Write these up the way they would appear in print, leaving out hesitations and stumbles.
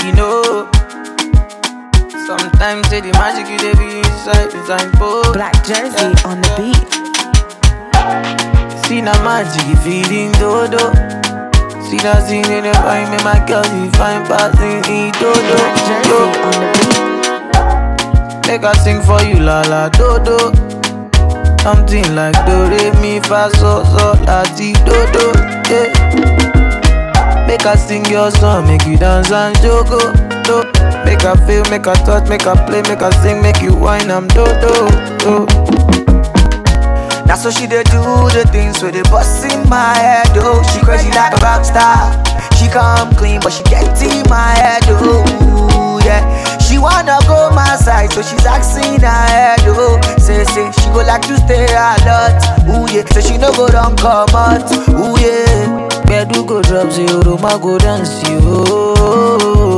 you know. Sometimes say the magic you dey be inside both. Black Jersey on the beat. See na magic you feeding dodo. See that scene in the vibe, make my girl you find passing in dodo. Black Jersey on the beat. Make I sing for you la la dodo. Something like do re mi fa so la ti dodo. Yeah. Make I sing your song, make you dance and jogo. Do. Make I feel, make I touch, make I play, make I sing, make you whine, I'm dodo. Do. That's how she dey do the things with the bust in my head, oh. She crazy like a rock star. She come clean, but she get in my head, oh, yeah. She wanna go my side, so she's asking her head, oh. Say, she go like to stay a lot, ooh, yeah. So she no go down come out, ooh, yeah. Bedu go drop zero, Roma go dance, yo.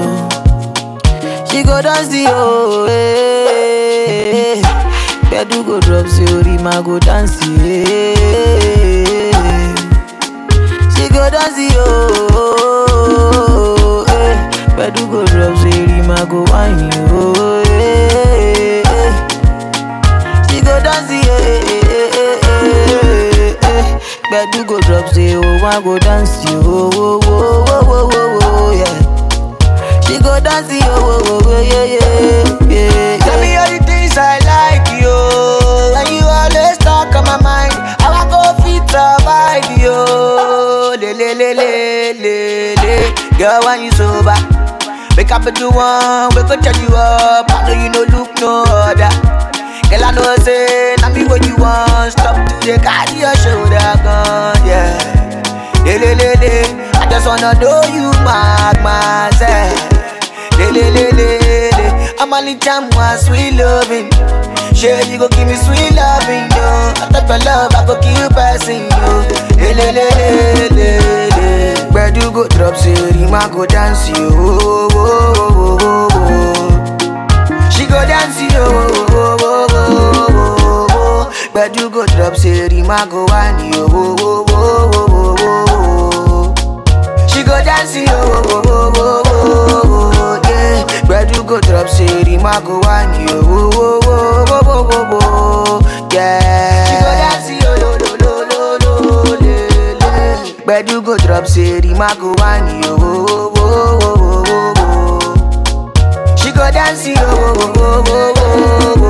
She go dance, yo, eh. Bedu go drop zero, Rima go dance, yeah. She go dance, yo, eh. Bedu go drop zero, Rima go wine, yo, eh. She go dance, yeah. Bedu go drop zero, Rima go dance, yo, yeah. She go dance, yo, yeah. Tell me all the things I like, yo. And you always talk on my mind. How I go fit survive, yo. Le. Girl, when you sober, wake up at you one, we go charge you up. I know you no look no other. Girl, I know say, now me what you want. Stop to the carry your shoulder gun, yeah. Le. I just wanna know you mark myself. Le. I'm only time one sweet loving. Sure you go give me sweet loving, yo. I thought for love I go keep passing, yo. Le. Where do you go drop zero, Rima go dance, yo. She go dance, yo. Where do you go drop zero, Rima go wine, yo. She go dance, yo. Where do you go drop zero, Rima go wine, yo. Yeah. She go dance, yo. Where do you go drop zero, Rima go wine, yo. She go dance, yo.